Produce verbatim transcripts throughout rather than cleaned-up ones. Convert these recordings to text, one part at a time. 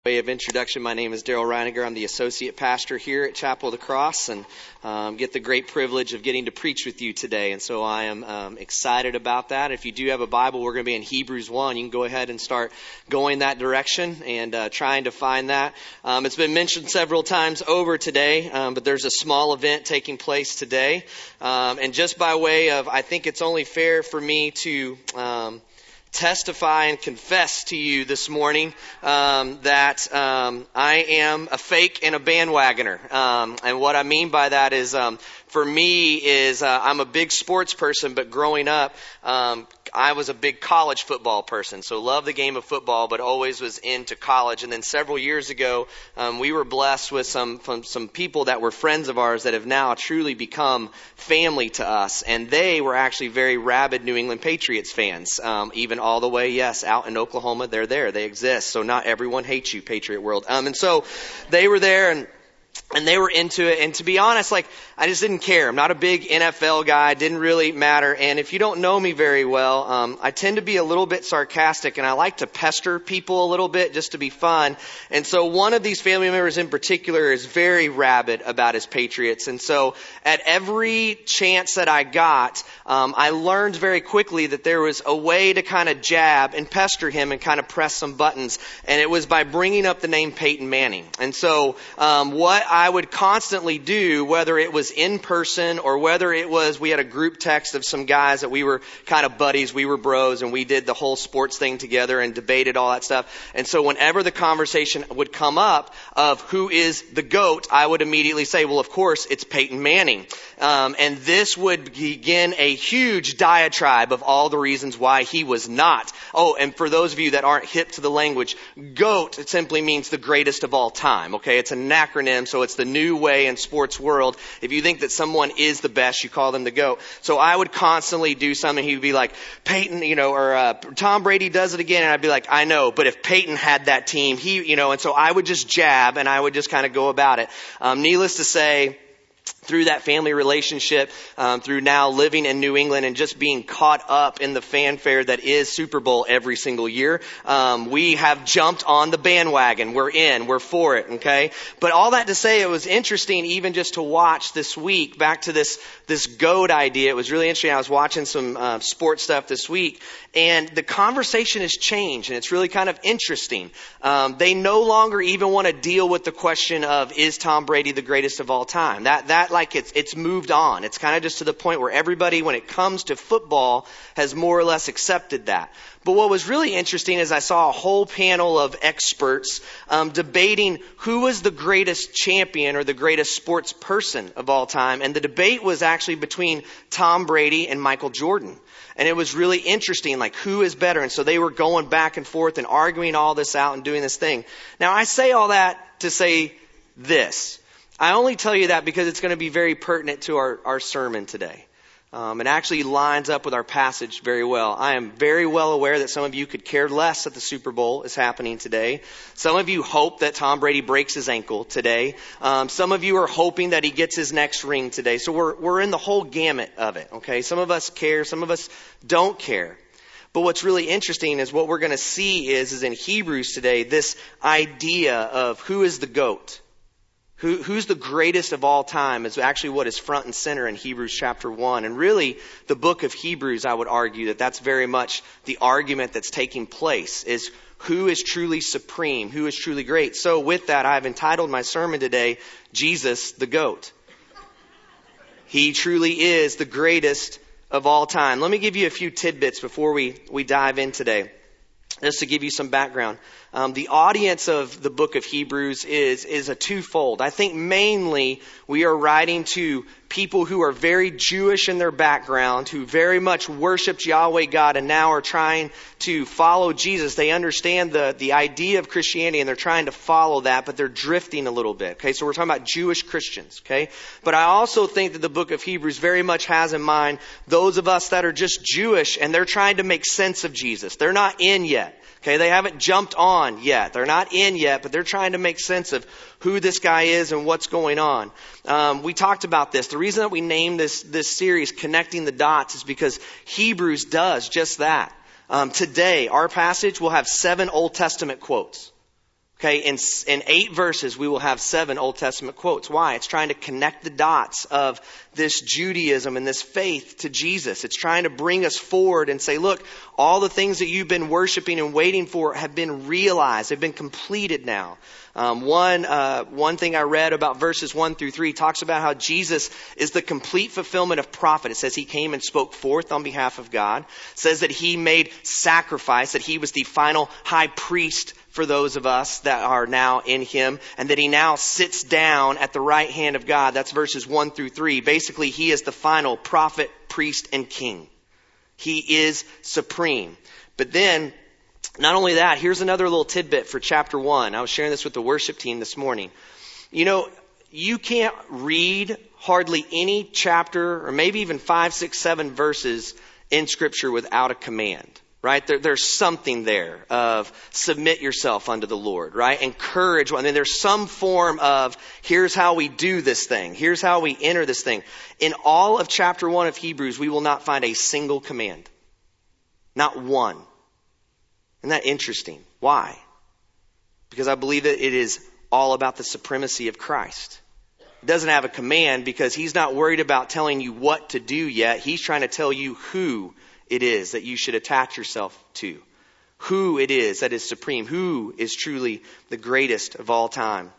Way of introduction, my name is Daryl Reiniger. I'm the associate pastor here at Chapel of the Cross, and um, get the great privilege of getting to preach with you today. And so I am um, excited about that. If you do have a Bible, we're going to be in Hebrews one. You can go ahead and start going that direction and uh, trying to find that. Um, it's been mentioned several times over today, um, but there's a small event taking place today. Um, and just by way of, I think it's only fair for me to Um, testify and confess to you this morning um, that um, I am a fake and a bandwagoner. Um, and what I mean by that is, um, for me, is uh, I'm a big sports person, but growing up, um, I was a big college football person. So love the game of football, but always was into college. And then several years ago, um, we were blessed with some from some people that were friends of ours that have now truly become family to us. And they were actually very rabid New England Patriots fans, um, even all the way, yes, out in Oklahoma. They're there. They exist. So not everyone hates you, Patriot world. Um, and so they were there, and And they were into it. And to be honest, like, I just didn't care. I'm not a big N F L guy. It didn't really matter. And if you don't know me very well, um, I tend to be a little bit sarcastic, and I like to pester people a little bit just to be fun. And so one of these family members in particular is very rabid about his Patriots. And so at every chance that I got, um, I learned very quickly that there was a way to kind of jab and pester him and kind of press some buttons. And it was by bringing up the name Peyton Manning. And so um, what I would constantly do, whether it was in person or whether it was, we had a group text of some guys that we were kind of buddies, we were bros, and we did the whole sports thing together and debated all that stuff. And so whenever the conversation would come up of who is the GOAT, I would immediately say, well, of course, it's Peyton Manning. Um, and this would begin a huge diatribe of all the reasons why he was not. Oh, and for those of you that aren't hip to the language, GOAT, it simply means the greatest of all time. Okay, it's an acronym, so it's the new way in sports world. If you think that someone is the best, you call them the GOAT. So I would constantly do something. He would be like, Peyton, you know, or uh, Tom Brady does it again. And I'd be like, I know, but if Peyton had that team, he, you know, and so I would just jab and I would just kind of go about it. Um, needless to say, through that family relationship, um, through now living in New England and just being caught up in the fanfare that is Super Bowl every single year, um, we have jumped on the bandwagon. We're in. We're for it. Okay. But all that to say, it was interesting even just to watch this week, back to this this GOAT idea. It was really interesting. I was watching some uh, sports stuff this week, and the conversation has changed, and it's really kind of interesting. Um, they no longer even want to deal with the question of, is Tom Brady the greatest of all time? That that like it's it's moved on. It's kind of just to the point where everybody, when it comes to football, has more or less accepted that. But what was really interesting is I saw a whole panel of experts um, debating who was the greatest champion or the greatest sports person of all time. And the debate was actually between Tom Brady and Michael Jordan. And it was really interesting, like, who is better? And so they were going back and forth and arguing all this out and doing this thing. Now, I say all that to say this. I only tell you that because it's going to be very pertinent to our, our sermon today. Um, it actually lines up with our passage very well. I am very well aware that some of you could care less that the Super Bowl is happening today. Some of you hope that Tom Brady breaks his ankle today. Um, some of you are hoping that he gets his next ring today. So we're we're in the whole gamut of it. Okay, some of us care, some of us don't care. But what's really interesting is what we're going to see is is in Hebrews today, this idea of who is the GOAT. Who, who's the greatest of all time is actually what is front and center in Hebrews chapter one. And really, the book of Hebrews, I would argue that that's very much the argument that's taking place, is who is truly supreme, who is truly great. So with that, I've entitled my sermon today, Jesus the GOAT. He truly is the greatest of all time. Let me give you a few tidbits before we, we dive in today, just to give you some background. Um, the audience of the book of Hebrews is is a twofold. I think mainly we are writing to people who are very Jewish in their background, who very much worshiped Yahweh God and now are trying to follow Jesus. They understand the, the idea of Christianity and they're trying to follow that, but they're drifting a little bit. Okay, so we're talking about Jewish Christians. Okay, but I also think that the book of Hebrews very much has in mind those of us that are just Jewish and they're trying to make sense of Jesus. They're not in yet. Okay, they haven't jumped on yet. They're not in yet, but they're trying to make sense of who this guy is and what's going on. Um, we talked about this. The reason that we named this this series Connecting the Dots is because Hebrews does just that. Um, today, our passage will have seven Old Testament quotes. Okay, in, in eight verses, we will have seven Old Testament quotes. Why? It's trying to connect the dots of this Judaism and this faith to Jesus. It's trying to bring us forward and say, look, all the things that you've been worshiping and waiting for have been realized. They've been completed now. Um, one, uh, one thing I read about verses one through three talks about how Jesus is the complete fulfillment of prophet. It says he came and spoke forth on behalf of God. It says that he made sacrifice, that he was the final high priest for those of us that are now in him, and that he now sits down at the right hand of God. That's verses one through three. Basically, he is the final prophet, priest, and king. He is supreme. But then, not only that, here's another little tidbit for chapter one. I was sharing this with the worship team this morning. You know, you can't read hardly any chapter, or maybe even five, six, seven verses in Scripture without a command. Right? There, there's something there of submit yourself unto the Lord, right? Encourage. I mean, there's some form of here's how we do this thing. Here's how we enter this thing. In all of chapter one of Hebrews, we will not find a single command. Not one. Isn't that interesting? Why? Because I believe that it is all about the supremacy of Christ. It doesn't have a command because he's not worried about telling you what to do yet. He's trying to tell you who it is that you should attach yourself to. Who it is that is supreme. Who is truly the greatest of all time.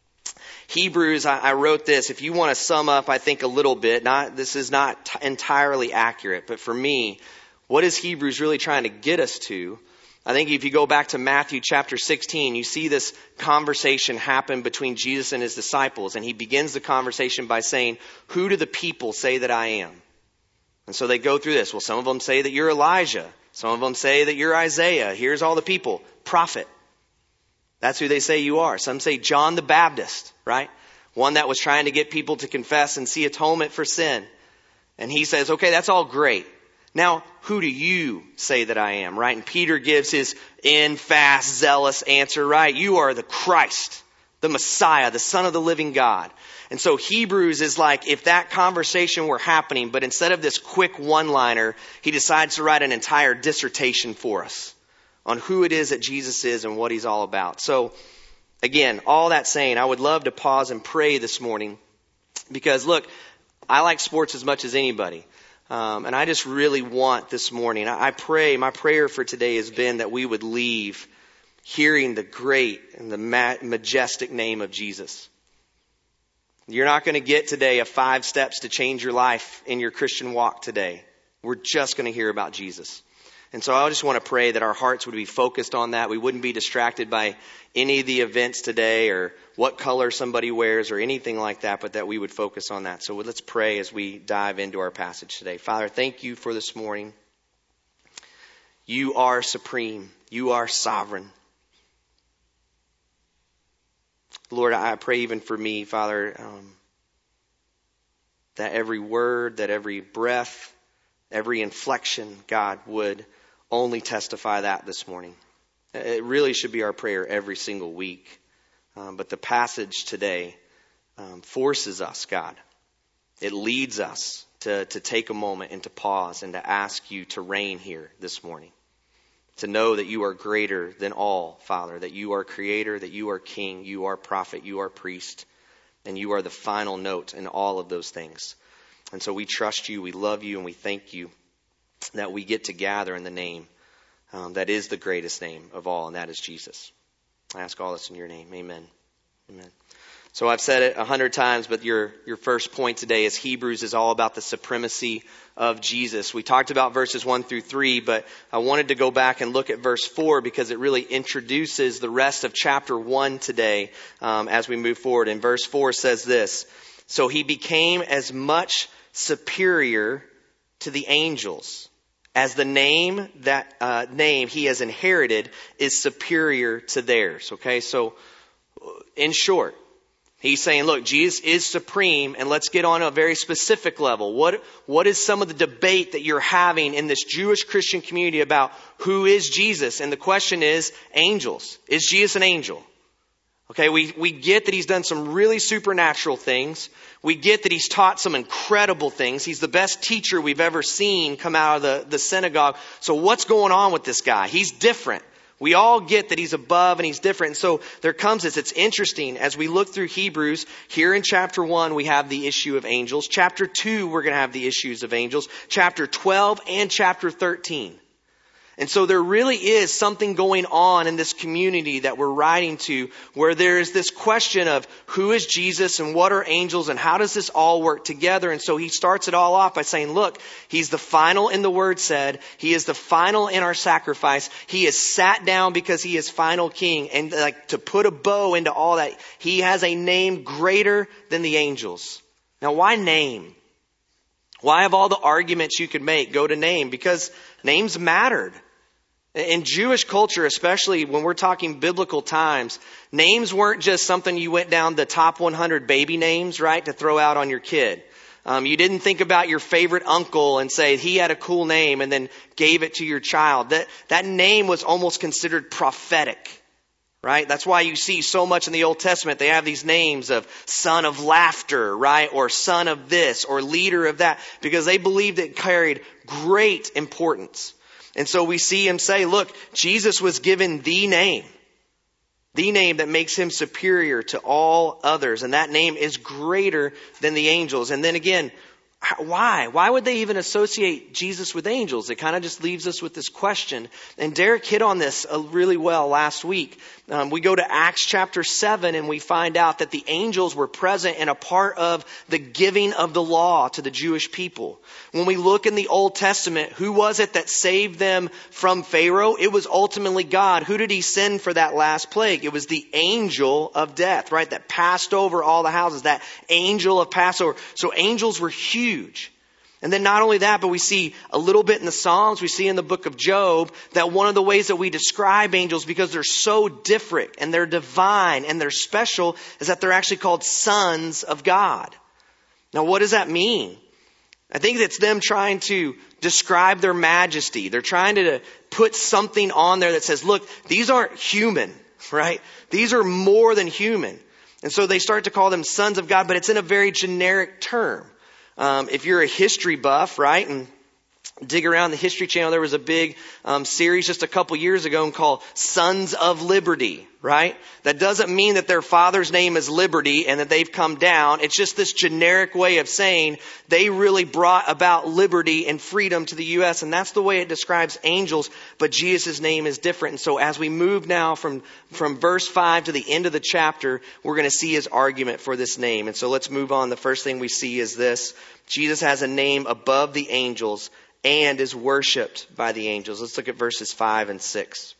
Hebrews, I, I wrote this. If you want to sum up, I think a little bit, not, this is not t- entirely accurate, but for me, what is Hebrews really trying to get us to? I think if you go back to Matthew chapter sixteen, you see this conversation happen between Jesus and his disciples. And he begins the conversation by saying, who do the people say that I am? And so they go through this. Well, some of them say that you're Elijah. Some of them say that you're Isaiah. Here's all the people. Prophet. That's who they say you are. Some say John the Baptist, right? One that was trying to get people to confess and see atonement for sin. And he says, okay, that's all great. Now, who do you say that I am, right? And Peter gives his in, fast, zealous answer, right? You are the Christ, the Messiah, the Son of the living God. And so Hebrews is like if that conversation were happening, but instead of this quick one-liner, he decides to write an entire dissertation for us on who it is that Jesus is and what he's all about. So again, all that saying, I would love to pause and pray this morning because look, I like sports as much as anybody. Um, and I just really want this morning, I, I pray, my prayer for today has been that we would leave hearing the great and the ma- majestic name of Jesus. You're not going to get today a five steps to change your life in your Christian walk today. We're just going to hear about Jesus. And so I just want to pray that our hearts would be focused on that. We wouldn't be distracted by any of the events today or what color somebody wears or anything like that, but that we would focus on that. So let's pray as we dive into our passage today. Father, thank you for this morning. You are supreme. You are sovereign. Lord, I pray even for me, Father, um, that every word, that every breath, every inflection, God, would only testify that this morning. It really should be our prayer every single week. Um, but the passage today um, forces us, God. It leads us to, to take a moment and to pause and to ask you to reign here this morning. To know that you are greater than all, Father, that you are creator, that you are king, you are prophet, you are priest, and you are the final note in all of those things. And so we trust you, we love you, and we thank you that we get to gather in the name um, that is the greatest name of all, and that is Jesus. I ask all this in your name. Amen. Amen. So I've said it a hundred times, but your, your first point today is Hebrews is all about the supremacy of Jesus. We talked about verses one through three, but I wanted to go back and look at verse four because it really introduces the rest of chapter one today um, as we move forward. And verse four says this, so he became as much superior to the angels as the name that uh, name he has inherited is superior to theirs. Okay, so in short, he's saying, look, Jesus is supreme, and let's get on a very specific level. What, what is some of the debate that you're having in this Jewish Christian community about who is Jesus? And the question is, angels. Is Jesus an angel? Okay, we, we get that he's done some really supernatural things. We get that he's taught some incredible things. He's the best teacher we've ever seen come out of the, the synagogue. So what's going on with this guy? He's different. We all get that he's above and he's different. And so there comes this. It's interesting. As we look through Hebrews, here in chapter one, we have the issue of angels. Chapter two, we're going to have the issues of angels. Chapter twelve and chapter thirteen. And so there really is something going on in this community that we're writing to, where there is this question of who is Jesus and what are angels and how does this all work together? And so he starts it all off by saying, look, he's the final in the word said. He is the final in our sacrifice. He is sat down because he is final king. And like to put a bow into all that, he has a name greater than the angels. Now, why name? Why have all the arguments you could make go to name? Because names mattered. In Jewish culture, especially when we're talking biblical times, names weren't just something you went down the top one hundred baby names, right, to throw out on your kid. Um, you didn't think about your favorite uncle and say he had a cool name and then gave it to your child. That, that name was almost considered prophetic, right? That's why you see so much in the Old Testament. They have these names of son of laughter, right? Or son of this or leader of that, because they believed it carried great importance. And so we see him say, look, Jesus was given the name, the name that makes him superior to all others. And that name is greater than the angels. And then again, why? Why would they even associate Jesus with angels? It kind of just leaves us with this question. And Derek hit on this really well last week. Um, we go to Acts chapter seven and we find out that the angels were present and a part of the giving of the law to the Jewish people. When we look in the Old Testament, who was it that saved them from Pharaoh? It was ultimately God. Who did he send for that last plague? It was the angel of death, right? That passed over all the houses, that angel of Passover. So angels were huge. Huge. And then not only that, but we see a little bit in the Psalms, we see in the book of Job, that one of the ways that we describe angels, because they're so different and they're divine and they're special, is that they're actually called sons of God. Now, what does that mean? I think it's them trying to describe their majesty. They're trying to put something on there that says, look, these aren't human, right? These are more than human. And so they start to call them sons of God, but it's in a very generic term. Um, if you're a history buff, right, and dig around the History Channel, there was a big um, series just a couple years ago called Sons of Liberty, right? That doesn't mean that their father's name is Liberty and that they've come down. It's just this generic way of saying they really brought about liberty and freedom to the U S, and that's the way it describes angels, but Jesus' name is different. And so as we move now from, from verse five to the end of the chapter, we're going to see his argument for this name. And so let's move on. The first thing we see is this. Jesus has a name above the angels and is worshipped by the angels. Let's look at verses five and six.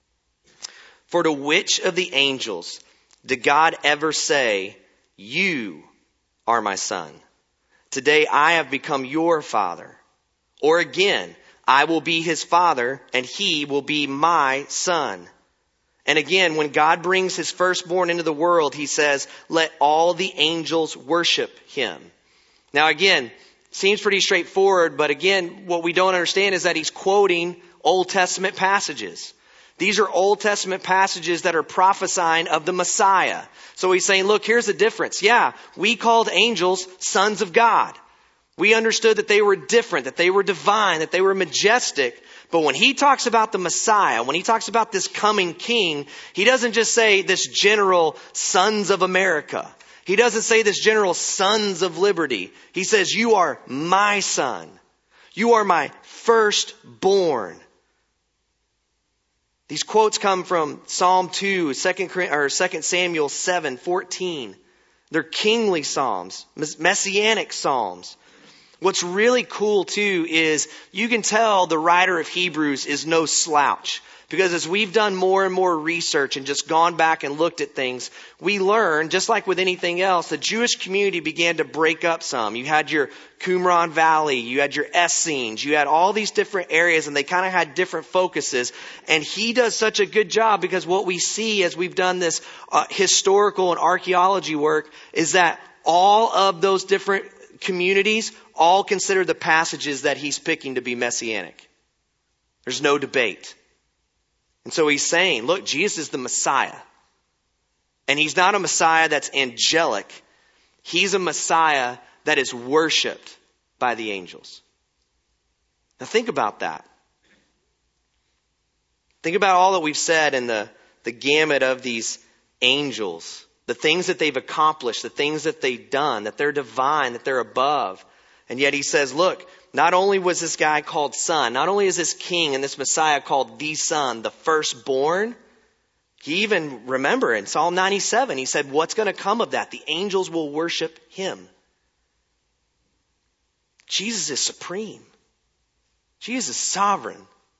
For to which of the angels did God ever say, you are my son? Today I have become your father. Or again, I will be his father and he will be my son. And again, when God brings his firstborn into the world, he says, let all the angels worship him. Now again, seems pretty straightforward, but again, what we don't understand is that he's quoting Old Testament passages. These are Old Testament passages that are prophesying of the Messiah. So he's saying, look, here's the difference. Yeah, we called angels sons of God. We understood that they were different, that they were divine, that they were majestic. But when he talks about the Messiah, when he talks about this coming king, he doesn't just say this general sons of America. He doesn't say this general sons of liberty. He says, you are my son. You are my firstborn. These quotes come from Psalm two, Second Samuel seven, fourteen. They're kingly psalms, messianic psalms. What's really cool too is you can tell the writer of Hebrews is no slouch. Because as we've done more and more research and just gone back and looked at things, we learn, just like with anything else, the Jewish community began to break up some. You had your Qumran Valley, you had your Essenes, you had all these different areas, and they kind of had different focuses. And he does such a good job, because what we see as we've done this uh, historical and archaeology work is that all of those different communities all consider the passages that he's picking to be messianic. There's no debate. And so he's saying, look, Jesus is the Messiah. And he's not a Messiah that's angelic. He's a Messiah that is worshipped by the angels. Now think about that. Think about all that we've said in the, the gamut of these angels, the things that they've accomplished, the things that they've done, that they're divine, that they're above. And yet he says, look, not only was this guy called son, not only is this king and this Messiah called the son, the firstborn, he even, remember in Psalm ninety-seven, he said, what's going to come of that? The angels will worship him. Jesus is supreme. Jesus is sovereign.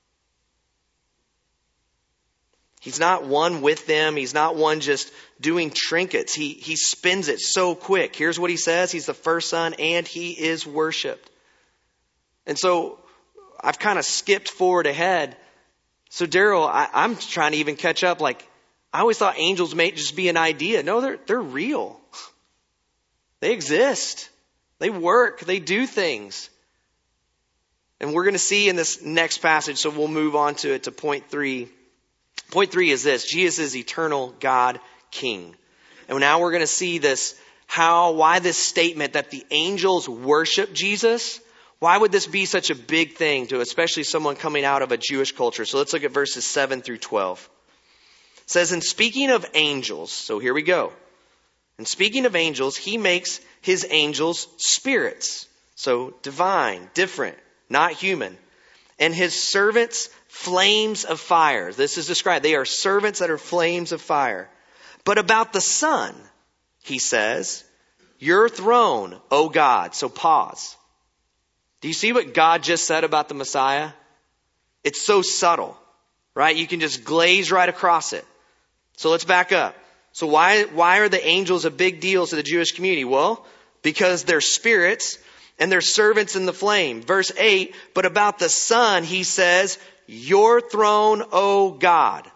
He's not one with them. He's not one just doing trinkets. He, he spins it so quick. Here's what he says. He's the first son and he is worshiped. And so I've kind of skipped forward ahead. So Daryl, I'm trying to even catch up. Like, I always thought angels may just be an idea. No, they're, they're real. They exist. They work. They do things. And we're going to see in this next passage, so we'll move on to it to point three. Point three is this: Jesus is eternal God King. And now we're going to see this, how, why this statement that the angels worship Jesus. Why would this be such a big thing to especially someone coming out of a Jewish culture? So let's look at verses seven through twelve. It says, and speaking of angels, so here we go. And speaking of angels, he makes his angels spirits. So divine, different, not human. And his servants flames of fire. This is described. They are servants that are flames of fire. But about the Son, he says, your throne, O God. So pause. Do you see what God just said about the Messiah? It's so subtle, right? You can just glaze right across it. So let's back up. So why, why are the angels a big deal to the Jewish community? Well, because they're spirits and they're servants in the flame. Verse eight, but about the Son, he says, your throne, O God.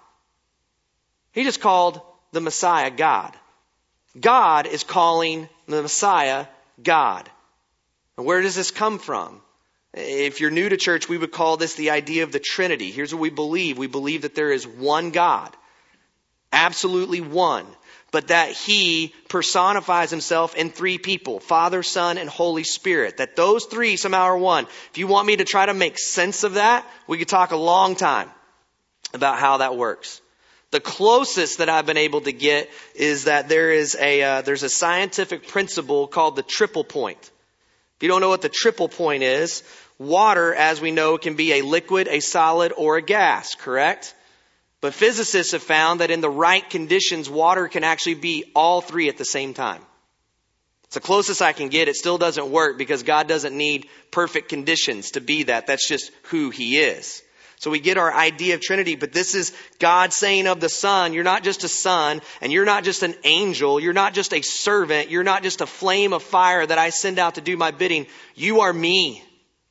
He just called the Messiah God. God is calling the Messiah God. And where does this come from? If you're new to church, we would call this the idea of the Trinity. Here's what we believe. We believe that there is one God. Absolutely one. But that he personifies himself in three people, Father, Son, and Holy Spirit. That those three somehow are one. If you want me to try to make sense of that, we could talk a long time about how that works. The closest that I've been able to get is that there is a uh, there's a scientific principle called the triple point. If you don't know what the triple point is, water, as we know, can be a liquid, a solid, or a gas, correct? But physicists have found that in the right conditions, water can actually be all three at the same time. It's the closest I can get. It still doesn't work because God doesn't need perfect conditions to be that. That's just who he is. So we get our idea of Trinity, but this is God saying of the Son, you're not just a son, and you're not just an angel, you're not just a servant, you're not just a flame of fire that I send out to do my bidding. You are me.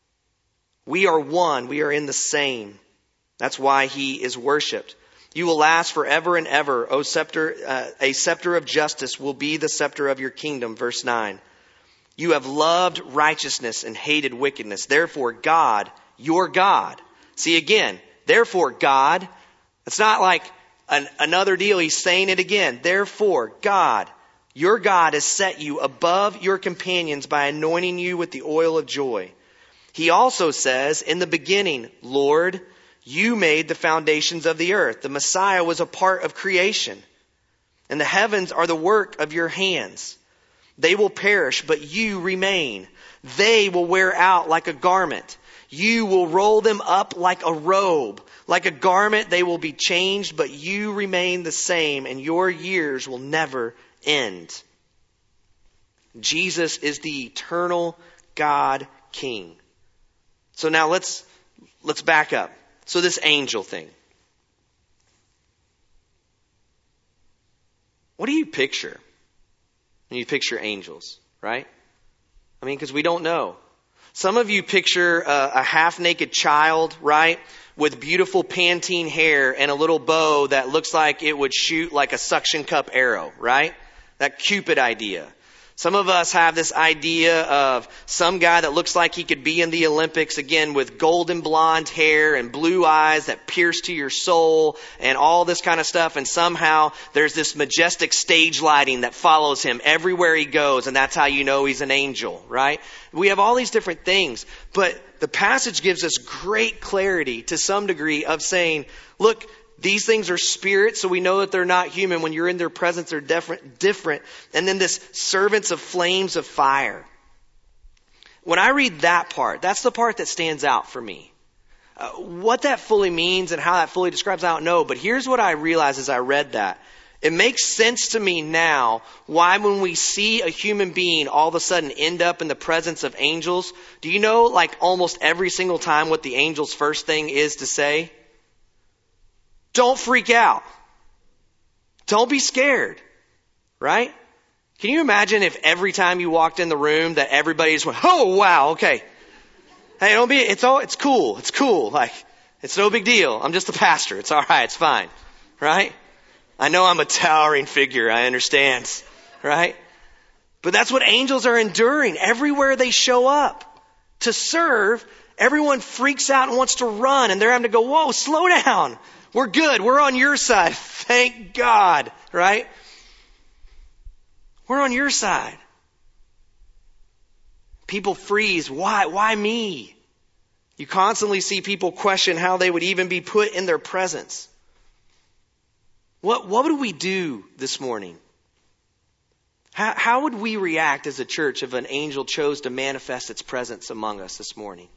We are one. We are in the same. That's why he is worshipped. You will last forever and ever. O scepter, uh, a scepter of justice will be the scepter of your kingdom. Verse nine. You have loved righteousness and hated wickedness. Therefore, God, your God. See again, therefore, God. It's not like an, another deal. He's saying it again. Therefore, God, your God has set you above your companions by anointing you with the oil of joy. He also says, in the beginning, Lord, you made the foundations of the earth. The Messiah was a part of creation. And the heavens are the work of your hands. They will perish, but you remain. They will wear out like a garment. You will roll them up like a robe. Like a garment, they will be changed, but you remain the same, and your years will never end. Jesus is the eternal God King. So now let's, let's back up. So this angel thing. What do you picture when you picture angels, right? I mean, because we don't know. Some of you picture a, a half-naked child, right, with beautiful Pantene hair and a little bow that looks like it would shoot like a suction cup arrow, right? That Cupid idea. Some of us have this idea of some guy that looks like he could be in the Olympics, again, with golden blonde hair and blue eyes that pierce to your soul and all this kind of stuff. And somehow there's this majestic stage lighting that follows him everywhere he goes. And that's how you know he's an angel, right? We have all these different things. But the passage gives us great clarity to some degree of saying, look, these things are spirits, so we know that they're not human. When you're in their presence, they're different. different. And then this servants of flames of fire. When I read that part, that's the part that stands out for me. Uh, what that fully means and how that fully describes, I don't know. But here's what I realized as I read that. It makes sense to me now why when we see a human being all of a sudden end up in the presence of angels, do you know like almost every single time what the angel's first thing is to say? Don't freak out. Don't be scared. Right? Can you imagine if every time you walked in the room that everybody just went, oh, wow, okay. Hey, don't be, it's all, it's cool. It's cool. Like, it's no big deal. I'm just a pastor. It's all right. It's fine. Right? I know I'm a towering figure. I understand. Right? But that's what angels are enduring everywhere they show up to serve. Everyone freaks out and wants to run, and they're having to go, whoa, slow down. We're good. We're on your side. Thank God. Right? We're on your side. People freeze. Why? Why me? You constantly see people question how they would even be put in their presence. What, what would we do this morning? How, how would we react as a church if an angel chose to manifest its presence among us this morning?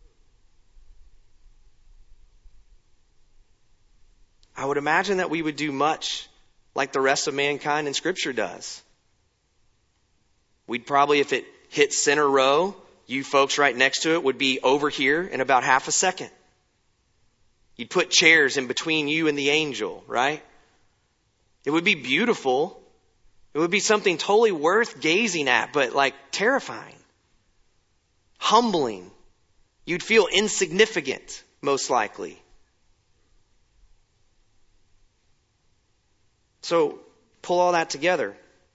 I would imagine that we would do much like the rest of mankind in Scripture does. We'd probably, if it hit center row, you folks right next to it would be over here in about half a second. You'd put chairs in between you and the angel, right? It would be beautiful. It would be something totally worth gazing at, but like terrifying, humbling. You'd feel insignificant, most likely. So pull all that together.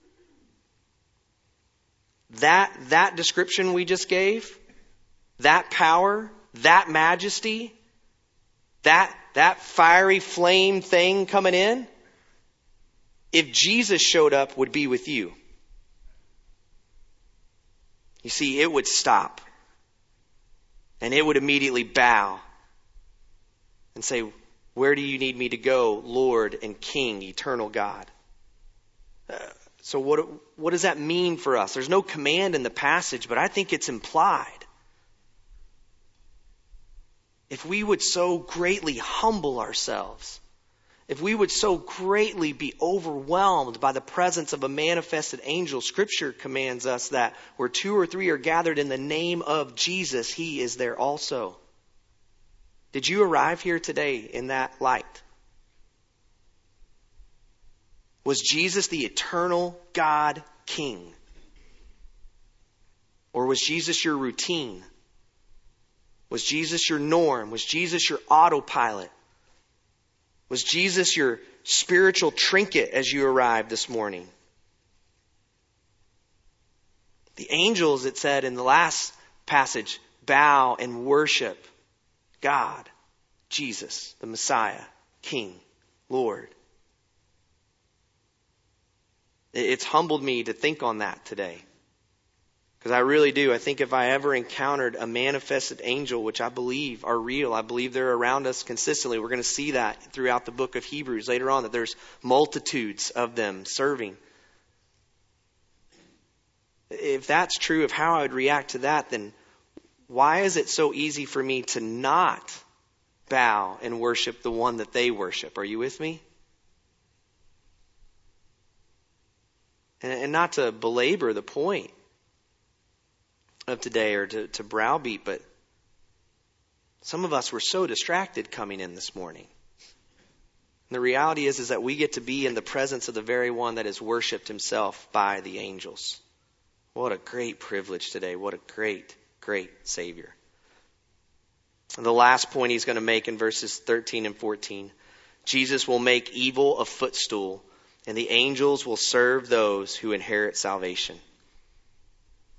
That, that description we just gave, that power, that majesty, that, that fiery flame thing coming in, if Jesus showed up, would be with you. You see, it would stop. And it would immediately bow and say, where do you need me to go, Lord and King, eternal God? Uh, so what, what does that mean for us? There's no command in the passage, but I think it's implied. If we would so greatly humble ourselves, if we would so greatly be overwhelmed by the presence of a manifested angel, Scripture commands us that where two or three are gathered in the name of Jesus, He is there also. Did you arrive here today in that light? Was Jesus the eternal God King? Or was Jesus your routine? Was Jesus your norm? Was Jesus your autopilot? Was Jesus your spiritual trinket as you arrived this morning? The angels, it said in the last passage, bow and worship God, Jesus, the Messiah, King, Lord. It's humbled me to think on that today. Because I really do. I think if I ever encountered a manifested angel, which I believe are real, I believe they're around us consistently. We're going to see that throughout the book of Hebrews later on, that there's multitudes of them serving. If that's true of how I would react to that, then why is it so easy for me to not bow and worship the one that they worship? Are you with me? And, and not to belabor the point of today or to, to browbeat, but some of us were so distracted coming in this morning. And the reality is, is that we get to be in the presence of the very one that is worshipped himself by the angels. What a great privilege today. What a great, great Savior. And the last point he's going to make in verses thirteen and fourteen. Jesus will make evil a footstool, and the angels will serve those who inherit salvation.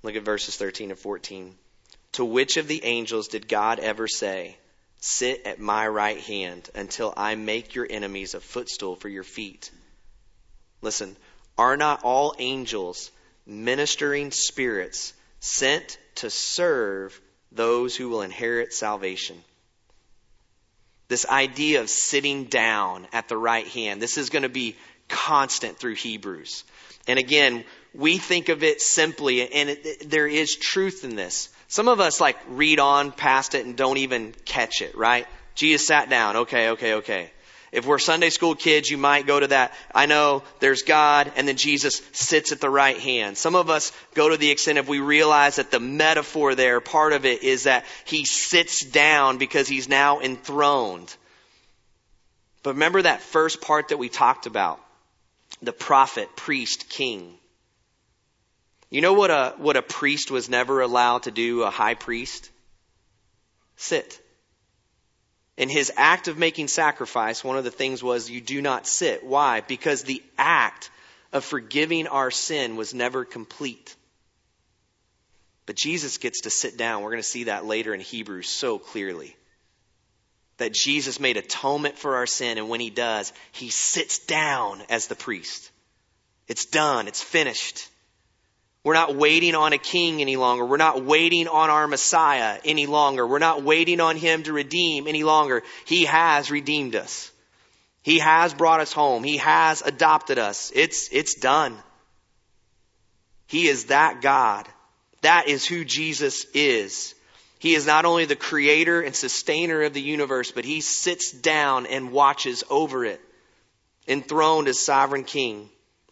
Look at verses thirteen and fourteen. To which of the angels did God ever say, sit at my right hand until I make your enemies a footstool for your feet? Listen, are not all angels ministering spirits sent to serve those who will inherit salvation? This idea of sitting down at the right hand, this is going to be constant through Hebrews. And again, we think of it simply, and it, it, there is truth in this. Some of us like read on past it and don't even catch it, right? Jesus sat down. Okay, okay, okay. If we're Sunday school kids, you might go to that. I know there's God and then Jesus sits at the right hand. Some of us go to the extent if we realize that the metaphor there, part of it is that he sits down because he's now enthroned. But remember that first part that we talked about, the prophet, priest, king. You know what a, what a priest was never allowed to do, a high priest? Sit. In his act of making sacrifice, one of the things was you do not sit. Why? Because the act of forgiving our sin was never complete. But Jesus gets to sit down. We're going to see that later in Hebrews so clearly. That Jesus made atonement for our sin, and when he does, he sits down as the priest. It's done. It's finished. We're not waiting on a king any longer. We're not waiting on our Messiah any longer. We're not waiting on him to redeem any longer. He has redeemed us. He has brought us home. He has adopted us. It's, it's done. He is that God. That is who Jesus is. He is not only the creator and sustainer of the universe, but he sits down and watches over it, enthroned as sovereign king.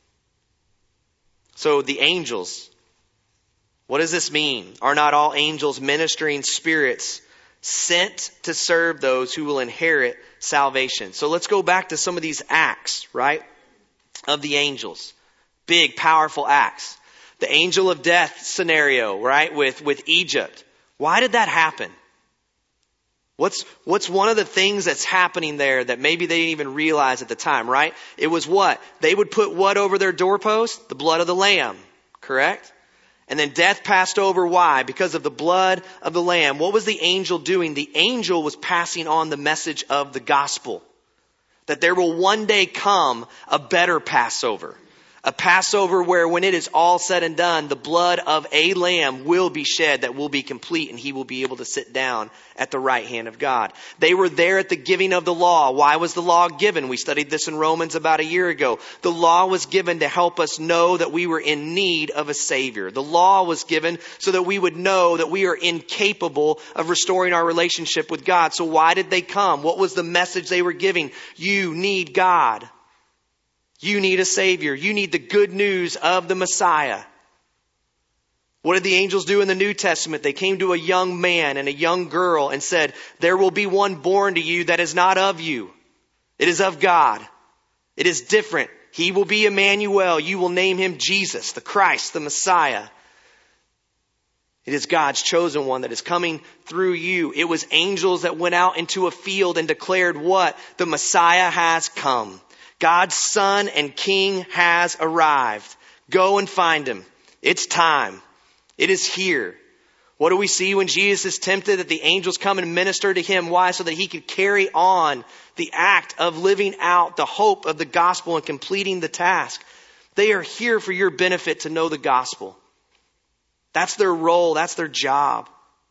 So the angels, what does this mean? Are not all angels ministering spirits sent to serve those who will inherit salvation? So let's go back to some of these acts, right, of the angels. Big, powerful acts. The angel of death scenario, right, with, with Egypt. Why did that happen? What's, what's one of the things that's happening there that maybe they didn't even realize at the time, right? It was what? They would put what over their doorpost? The blood of the lamb, correct? And then death passed over. Why? Because of the blood of the lamb. What was the angel doing? The angel was passing on the message of the gospel. That there will one day come a better Passover. A Passover where when it is all said and done, the blood of a lamb will be shed that will be complete, and he will be able to sit down at the right hand of God. They were there at the giving of the law. Why was the law given? We studied this in Romans about a year ago. The law was given to help us know that we were in need of a Savior. The law was given so that we would know that we are incapable of restoring our relationship with God. So why did they come? What was the message they were giving? You need God. You need a Savior. You need the good news of the Messiah. What did the angels do in the New Testament? They came to a young man and a young girl and said, there will be one born to you that is not of you. It is of God. It is different. He will be Emmanuel. You will name him Jesus, the Christ, the Messiah. It is God's chosen one that is coming through you. It was angels that went out into a field and declared what? The Messiah has come. God's Son and King has arrived. Go and find him. It's time. It is here. What do we see when Jesus is tempted? That the angels come and minister to him. Why? So that he could carry on the act of living out the hope of the gospel and completing the task. They are here for your benefit to know the gospel. That's their role. That's their job.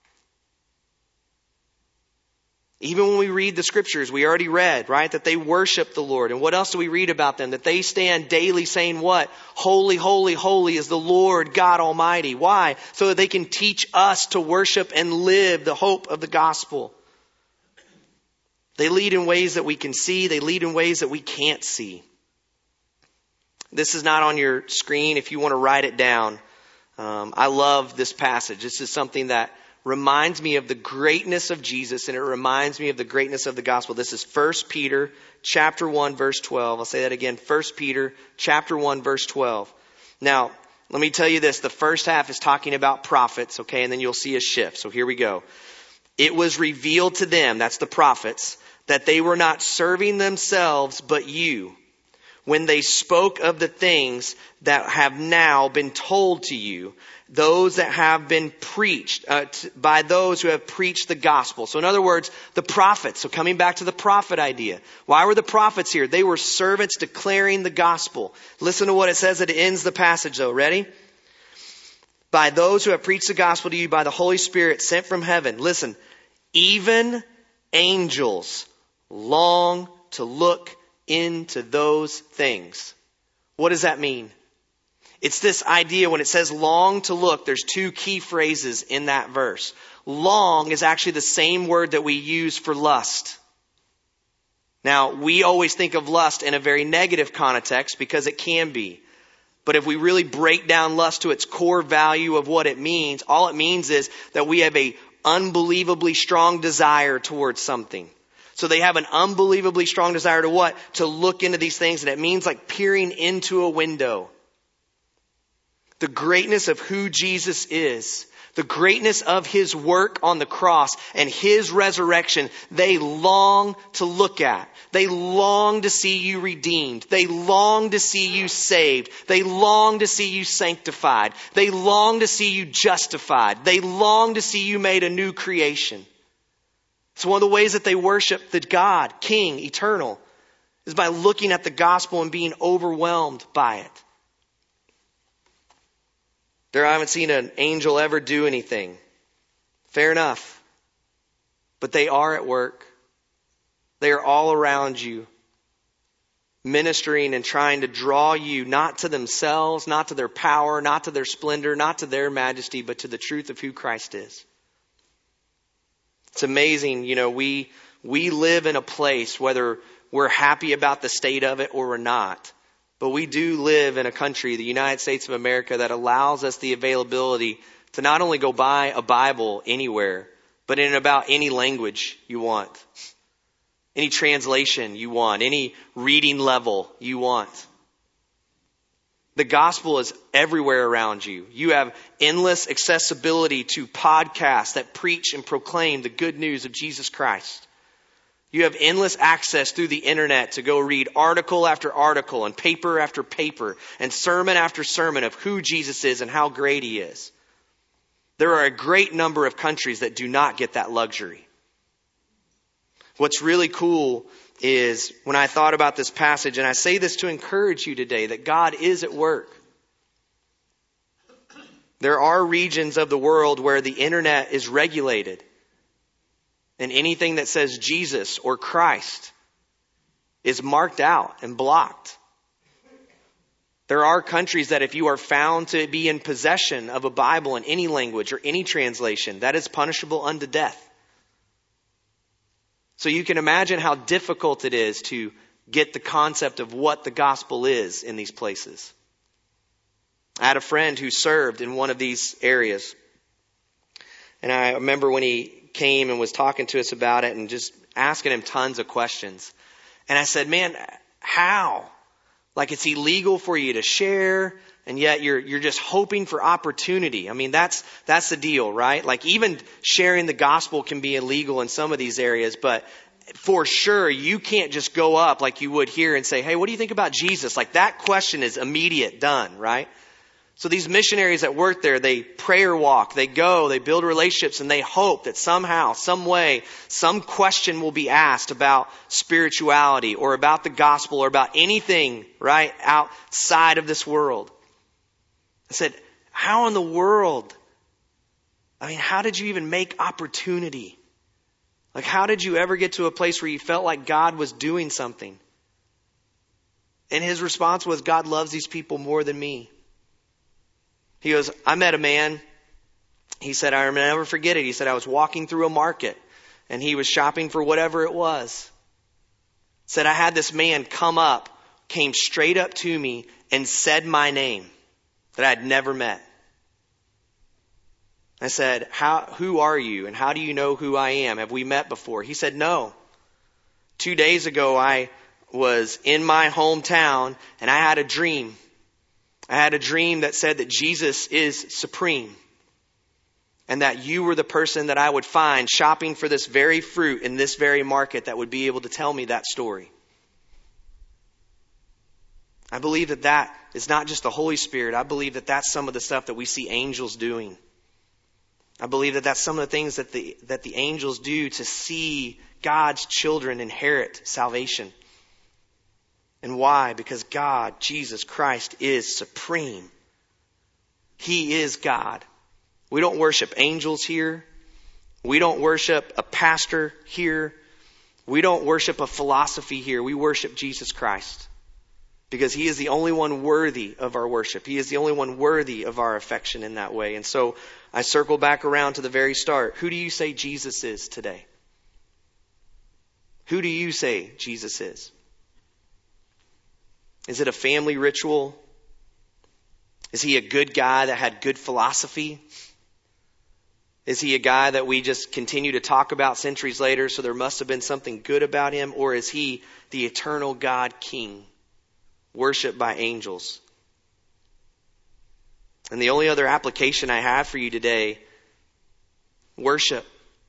Even when we read the scriptures, we already read, right, that they worship the Lord. And what else do we read about them? That they stand daily saying what? Holy, holy, holy is the Lord God Almighty. Why? So that they can teach us to worship and live the hope of the gospel. They lead in ways that we can see. They lead in ways that we can't see. This is not on your screen if you want to write it down. Um, I love this passage. This is something that reminds me of the greatness of Jesus, and it reminds me of the greatness of the gospel. This is First Peter chapter one, verse twelve. I'll say that again. First Peter chapter one, verse twelve. Now, let me tell you this. The first half is talking about prophets, okay? And then you'll see a shift. So here we go. It was revealed to them, that's the prophets, that they were not serving themselves, but you, when they spoke of the things that have now been told to you, those that have been preached uh, t- by those who have preached the gospel. So in other words, the prophets. So coming back to the prophet idea. Why were the prophets here? They were servants declaring the gospel. Listen to what it says. It ends the passage though. Ready? By those who have preached the gospel to you by the Holy Spirit sent from heaven. Listen, even angels long to look into those things. What does that mean? It's this idea when it says long to look, there's two key phrases in that verse. Long is actually the same word that we use for lust. Now, we always think of lust in a very negative context because it can be. But if we really break down lust to its core value of what it means, all it means is that we have a unbelievably strong desire towards something. So they have an unbelievably strong desire to what? To look into these things. And it means like peering into a window. The greatness of who Jesus is, the greatness of his work on the cross and his resurrection, they long to look at. They long to see you redeemed. They long to see you saved. They long to see you sanctified. They long to see you justified. They long to see you made a new creation. It's one of the ways that they worship the God, King, eternal, is by looking at the gospel and being overwhelmed by it. There, I haven't seen an angel ever do anything. Fair enough. But they are at work. They are all around you, ministering and trying to draw you not to themselves, not to their power, not to their splendor, not to their majesty, but to the truth of who Christ is. It's amazing, you know, we we live in a place, whether we're happy about the state of it or we're not, but we do live in a country, the United States of America, that allows us the availability to not only go buy a Bible anywhere, but in about any language you want, any translation you want, any reading level you want. The gospel is everywhere around you. You have endless accessibility to podcasts that preach and proclaim the good news of Jesus Christ. You have endless access through the internet to go read article after article and paper after paper and sermon after sermon of who Jesus is and how great he is. There are a great number of countries that do not get that luxury. What's really cool is when I thought about this passage, and I say this to encourage you today, that God is at work. There are regions of the world where the internet is regulated. And anything that says Jesus or Christ is marked out and blocked. There are countries that if you are found to be in possession of a Bible in any language or any translation, that is punishable unto death. So you can imagine how difficult it is to get the concept of what the gospel is in these places. I had a friend who served in one of these areas. And I remember when he came and was talking to us about it and just asking him tons of questions. And I said, man, how? Like it's illegal for you to share, and yet you're you're just hoping for opportunity. I mean, that's that's the deal, right? Like even sharing the gospel can be illegal in some of these areas, but for sure you can't just go up like you would here and say, hey, what do you think about Jesus? Like that question is immediate, done, right? So these missionaries that work there, they prayer walk, they go, they build relationships, and they hope that somehow, some way, some question will be asked about spirituality or about the gospel or about anything, right, outside of this world. I said, how in the world? I mean, how did you even make opportunity? Like, how did you ever get to a place where you felt like God was doing something? And his response was, God loves these people more than me. He goes, I met a man. He said, I'll never forget it. He said, I was walking through a market and he was shopping for whatever it was. Said, I had this man come up, came straight up to me and said my name that I'd never met. I said, how, who are you? And how do you know who I am? Have we met before? He said, no. Two days ago, I was in my hometown and I had a dream. I had a dream that said that Jesus is supreme and that you were the person that I would find shopping for this very fruit in this very market that would be able to tell me that story. I believe that that is not just the Holy Spirit. I believe that that's some of the stuff that we see angels doing. I believe that that's some of the things that the, that the angels do to see God's children inherit salvation. And why? Because God, Jesus Christ, is supreme. He is God. We don't worship angels here. We don't worship a pastor here. We don't worship a philosophy here. We worship Jesus Christ. Because He is the only one worthy of our worship. He is the only one worthy of our affection in that way. And so I circle back around to the very start. Who do you say Jesus is today? Who do you say Jesus is? Is it a family ritual? Is He a good guy that had good philosophy? Is He a guy that we just continue to talk about centuries later, so there must have been something good about Him? Or is He the eternal God King, worshipped by angels? And the only other application I have for you today, worship.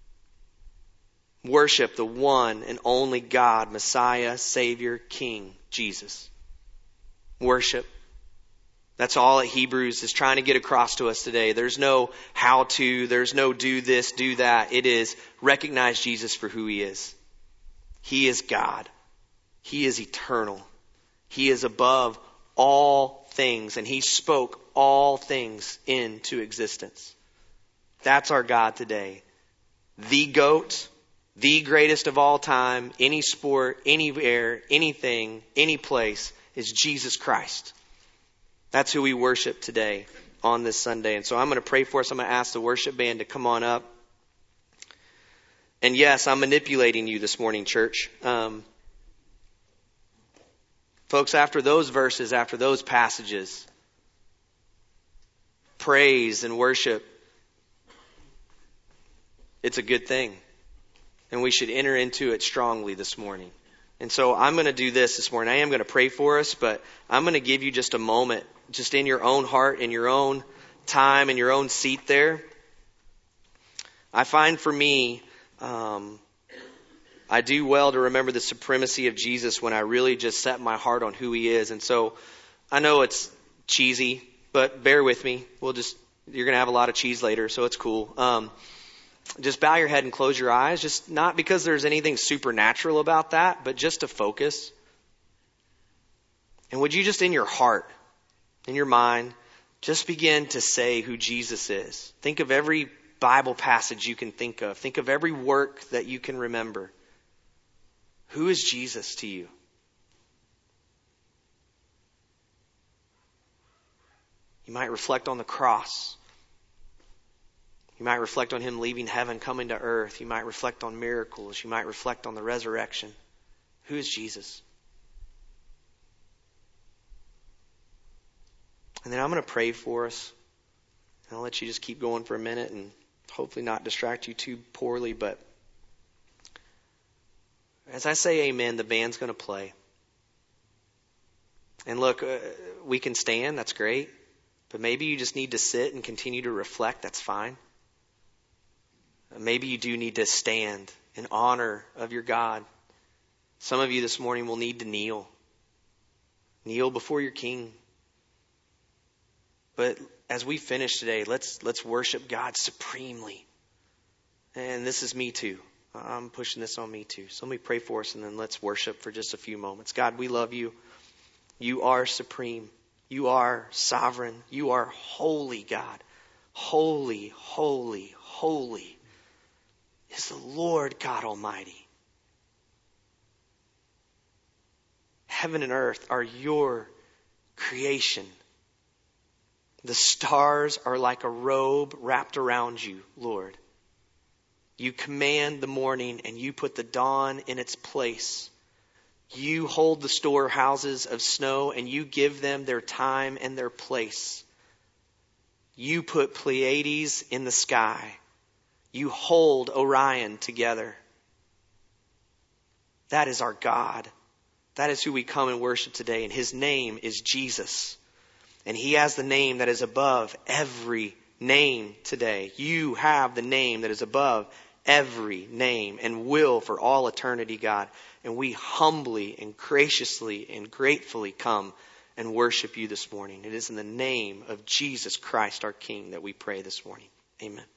Worship the one and only God, Messiah, Savior, King, Jesus. Worship. That's all that Hebrews is trying to get across to us today. There's no how to, there's no do this, do that. It is recognize Jesus for who He is. He is God. He is eternal. He is above all things, and He spoke all things into existence. That's our God today. The GOAT, the greatest of all time, any sport, anywhere, anything, any place, is Jesus Christ. That's who we worship today on this Sunday. And so I'm going to pray for us. I'm going to ask the worship band to come on up. And yes, I'm manipulating you this morning, church. Um, folks, after those verses, after those passages, praise and worship, it's a good thing. And we should enter into it strongly this morning. And so I'm going to do this this morning. I am going to pray for us, but I'm going to give you just a moment, just in your own heart, in your own time, in your own seat there. I find for me, um, I do well to remember the supremacy of Jesus when I really just set my heart on who He is. And so I know it's cheesy, but bear with me. We'll just, you're going to have a lot of cheese later, so it's cool. Um, Just bow your head and close your eyes. Just not because there's anything supernatural about that, but just to focus. And would you just in your heart, in your mind, just begin to say who Jesus is. Think of every Bible passage you can think of. Think of every work that you can remember. Who is Jesus to you? You might reflect on the cross. You might reflect on Him leaving heaven, coming to earth. You might reflect on miracles. You might reflect on the resurrection. Who is Jesus? And then I'm going to pray for us. And I'll let you just keep going for a minute and hopefully not distract you too poorly. But as I say amen, the band's going to play. And look, uh, we can stand. That's great. But maybe you just need to sit and continue to reflect. That's fine. Maybe you do need to stand in honor of your God. Some of you this morning will need to kneel. Kneel before your King. But as we finish today, let's let's worship God supremely. And this is me too. I'm pushing this on me too. So let me pray for us and then let's worship for just a few moments. God, we love you. You are supreme. You are sovereign. You are holy, God. Holy, holy, holy is the Lord God Almighty. Heaven and earth are your creation. The stars are like a robe wrapped around you, Lord. You command the morning and you put the dawn in its place. You hold the storehouses of snow and you give them their time and their place. You put Pleiades in the sky. You hold Orion together. That is our God. That is who we come and worship today. And His name is Jesus. And He has the name that is above every name today. You have the name that is above every name and will for all eternity, God. And we humbly and graciously and gratefully come and worship you this morning. It is in the name of Jesus Christ, our King, that we pray this morning. Amen.